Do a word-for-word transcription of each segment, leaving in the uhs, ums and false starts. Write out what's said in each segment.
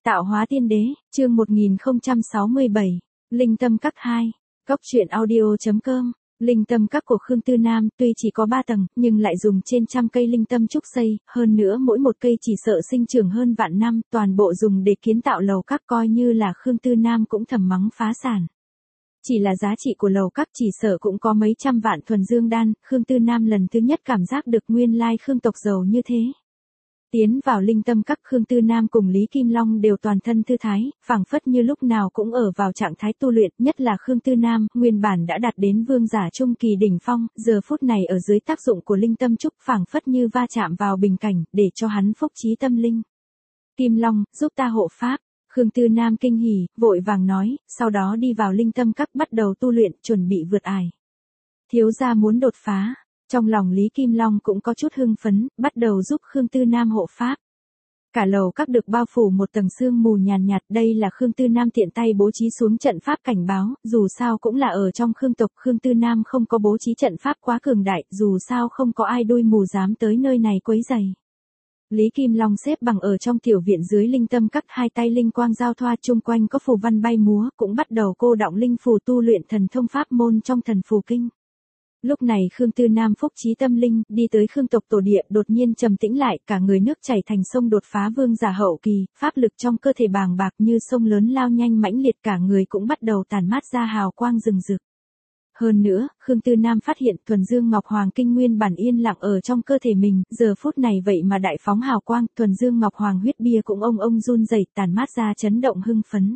Tạo hóa tiên đế, chương một nghìn không trăm sáu mươi bảy, Linh Tâm Các hai, Cốc truyện audio.com. Linh Tâm Các của Khương Tư Nam tuy chỉ có ba tầng, nhưng lại dùng trên trăm cây linh tâm trúc xây, hơn nữa mỗi một cây chỉ sợ sinh trưởng hơn vạn năm, toàn bộ dùng để kiến tạo lầu các, coi như là Khương Tư Nam cũng thầm mắng phá sản. Chỉ là giá trị của lầu các chỉ sợ cũng có mấy trăm vạn thuần dương đan, Khương Tư Nam lần thứ nhất cảm giác được nguyên lai Khương tộc giàu như thế. Tiến vào Linh Tâm Các, Khương Tư Nam cùng Lý Kim Long đều toàn thân thư thái, phảng phất như lúc nào cũng ở vào trạng thái tu luyện, nhất là Khương Tư Nam, nguyên bản đã đạt đến vương giả trung kỳ đỉnh phong, giờ phút này ở dưới tác dụng của linh tâm trúc, phảng phất như va chạm vào bình cảnh, để cho hắn phúc trí tâm linh. Kim Long, giúp ta hộ pháp. Khương Tư Nam kinh hỉ, vội vàng nói, sau đó đi vào Linh Tâm Các bắt đầu tu luyện, chuẩn bị vượt ải. Thiếu gia muốn đột phá. Trong lòng Lý Kim Long cũng có chút hưng phấn, bắt đầu giúp Khương Tư Nam hộ pháp. Cả lầu các được bao phủ một tầng sương mù nhàn nhạt, đây là Khương Tư Nam tiện tay bố trí xuống trận pháp cảnh báo, dù sao cũng là ở trong Khương tộc, Khương Tư Nam không có bố trí trận pháp quá cường đại, dù sao không có ai đuôi mù dám tới nơi này quấy rầy. Lý Kim Long xếp bằng ở trong tiểu viện dưới Linh Tâm Các, hai tay linh quang giao thoa, chung quanh có phù văn bay múa, cũng bắt đầu cô đọng linh phù tu luyện thần thông pháp môn trong thần phù kinh. Lúc này Khương Tư Nam phúc trí tâm linh, đi tới Khương tộc tổ địa, đột nhiên trầm tĩnh lại, cả người nước chảy thành sông, đột phá vương giả hậu kỳ, pháp lực trong cơ thể bàng bạc như sông lớn lao nhanh mãnh liệt, cả người cũng bắt đầu tản mát ra hào quang rừng rực. Hơn nữa, Khương Tư Nam phát hiện thuần dương ngọc hoàng kinh nguyên bản yên lặng ở trong cơ thể mình, giờ phút này vậy mà đại phóng hào quang, thuần dương ngọc hoàng huyết bia cũng ông ông run rẩy, tản mát ra chấn động hưng phấn.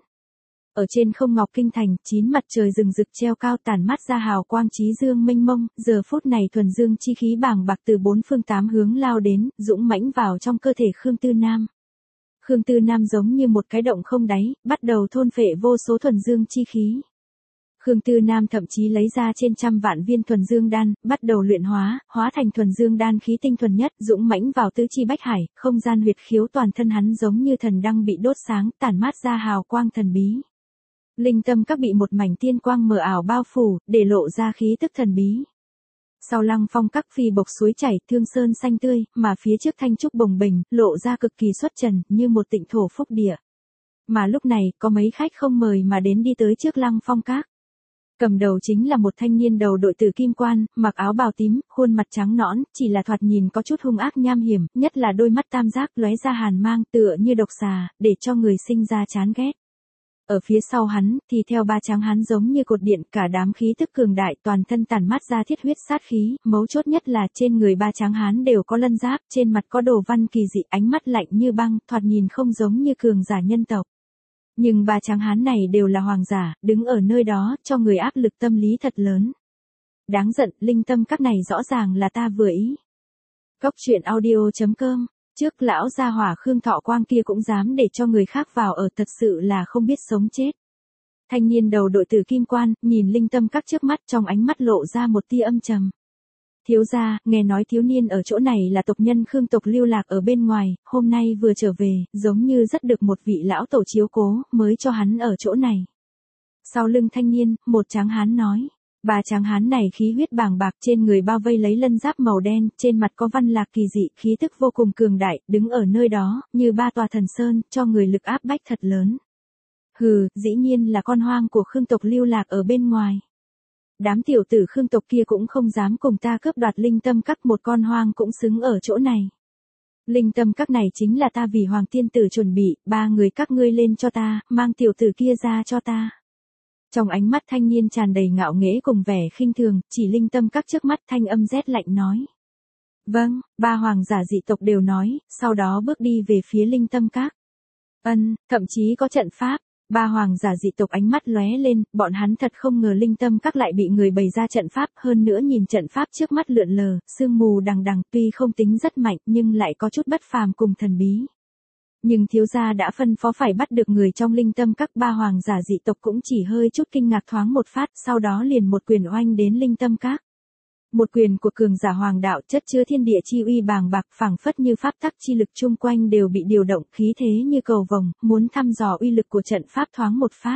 Ở trên không ngọc kinh thành, chín mặt trời rừng rực treo cao, tản mát ra hào quang chí dương mênh mông, giờ phút này thuần dương chi khí bàng bạc từ bốn phương tám hướng lao đến, dũng mãnh vào trong cơ thể Khương Tư Nam. Khương Tư Nam giống như một cái động không đáy, bắt đầu thôn phệ vô số thuần dương chi khí. Khương Tư Nam thậm chí lấy ra trên trăm vạn viên thuần dương đan, bắt đầu luyện hóa, hóa thành thuần dương đan khí tinh thuần nhất, dũng mãnh vào tứ chi bách hải, không gian huyệt khiếu toàn thân hắn giống như thần đăng bị đốt sáng, tản mát ra hào quang thần bí. Linh Tâm Các bị một mảnh tiên quang mờ ảo bao phủ, để lộ ra khí tức thần bí. Sau Lăng Phong Các phi bộc suối chảy, thương sơn xanh tươi, mà phía trước thanh trúc bồng bềnh, lộ ra cực kỳ xuất trần, như một tịnh thổ phúc địa. Mà lúc này, có mấy khách không mời mà đến đi tới trước Lăng Phong Các. Cầm đầu chính là một thanh niên đầu đội tử kim quan, mặc áo bào tím, khuôn mặt trắng nõn, chỉ là thoạt nhìn có chút hung ác nham hiểm, nhất là đôi mắt tam giác lóe ra hàn mang, tựa như độc xà, để cho người sinh ra chán ghét. Ở phía sau hắn, thì theo ba tráng hán giống như cột điện, cả đám khí tức cường đại, toàn thân tản mát ra thiết huyết sát khí, mấu chốt nhất là trên người ba tráng hán đều có lân giáp, trên mặt có đồ văn kỳ dị, ánh mắt lạnh như băng, thoạt nhìn không giống như cường giả nhân tộc. Nhưng ba tráng hán này đều là hoàng giả, đứng ở nơi đó, cho người áp lực tâm lý thật lớn. Đáng giận, Linh Tâm Các này rõ ràng là ta vừa ý. Cốc truyện audio.com. Trước lão gia hỏa Khương Thọ Quang kia cũng dám để cho người khác vào ở, thật sự là không biết sống chết. Thanh niên đầu đội tử kim quan, nhìn Linh Tâm Các trước mắt, trong ánh mắt lộ ra một tia âm trầm. Thiếu gia, nghe nói thiếu niên ở chỗ này là tộc nhân Khương tộc lưu lạc ở bên ngoài, hôm nay vừa trở về, giống như rất được một vị lão tổ chiếu cố, mới cho hắn ở chỗ này. Sau lưng thanh niên, một tráng hán nói. Ba tráng hán này khí huyết bàng bạc, trên người bao vây lấy lân giáp màu đen, trên mặt có văn lạc kỳ dị, khí tức vô cùng cường đại, đứng ở nơi đó, như ba tòa thần sơn, cho người lực áp bách thật lớn. Hừ, dĩ nhiên là con hoang của Khương tộc lưu lạc ở bên ngoài. Đám tiểu tử Khương tộc kia cũng không dám cùng ta cướp đoạt Linh Tâm Các, một con hoang cũng xứng ở chỗ này. Linh Tâm Các này chính là ta vì Hoàng Tiên Tử chuẩn bị, ba người các ngươi lên cho ta, mang tiểu tử kia ra cho ta. Trong ánh mắt thanh niên tràn đầy ngạo nghễ cùng vẻ khinh thường, chỉ Linh Tâm Các trước mắt, thanh âm rét lạnh nói. Vâng, ba hoàng giả dị tộc đều nói, sau đó bước đi về phía Linh Tâm Các. Ân, thậm chí có trận pháp, ba hoàng giả dị tộc ánh mắt lóe lên, bọn hắn thật không ngờ Linh Tâm Các lại bị người bày ra trận pháp, hơn nữa nhìn trận pháp trước mắt lượn lờ, sương mù đằng đằng, tuy không tính rất mạnh nhưng lại có chút bất phàm cùng thần bí. Nhưng thiếu gia đã phân phó phải bắt được người trong Linh Tâm Các, ba hoàng giả dị tộc cũng chỉ hơi chút kinh ngạc thoáng một phát, sau đó liền một quyền oanh đến Linh Tâm Các. Một quyền của cường giả hoàng đạo chất chứa thiên địa chi uy bàng bạc, phảng phất như pháp tắc chi lực chung quanh đều bị điều động, khí thế như cầu vồng, muốn thăm dò uy lực của trận pháp thoáng một phát.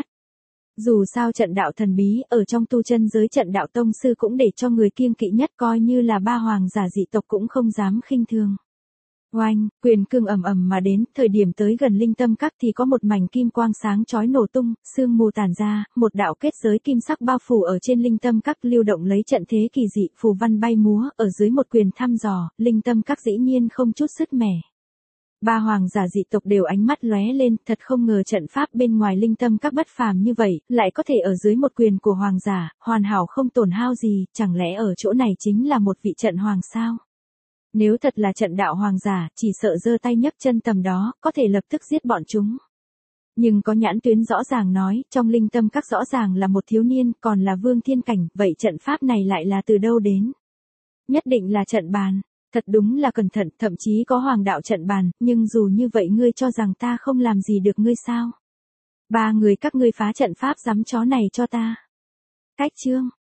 Dù sao trận đạo thần bí ở trong tu chân giới, trận đạo tông sư cũng để cho người kiêng kỵ nhất, coi như là ba hoàng giả dị tộc cũng không dám khinh thường. Oanh, quyền cương ầm ầm mà đến, thời điểm tới gần linh tâm các thì có một mảnh kim quang sáng chói nổ tung, sương mù tản ra, một đạo kết giới kim sắc bao phủ ở trên linh tâm các lưu động lấy trận thế kỳ dị, phù văn bay múa, ở dưới một quyền thăm dò, linh tâm các dĩ nhiên không chút sứt mẻ. Ba hoàng giả dị tộc đều ánh mắt lóe lên, thật không ngờ trận pháp bên ngoài linh tâm các bất phàm như vậy, lại có thể ở dưới một quyền của hoàng giả, hoàn hảo không tổn hao gì, chẳng lẽ ở chỗ này chính là một vị trận hoàng sao? Nếu thật là trận đạo hoàng giả, chỉ sợ giơ tay nhấc chân tầm đó, có thể lập tức giết bọn chúng. Nhưng có nhãn tuyến rõ ràng nói, trong linh tâm các rõ ràng là một thiếu niên, còn là vương thiên cảnh, vậy trận pháp này lại là từ đâu đến? Nhất định là trận bàn. Thật đúng là cẩn thận, thậm chí có hoàng đạo trận bàn, nhưng dù như vậy ngươi cho rằng ta không làm gì được ngươi sao? Ba người các ngươi phá trận pháp giám chó này cho ta. Cách chương.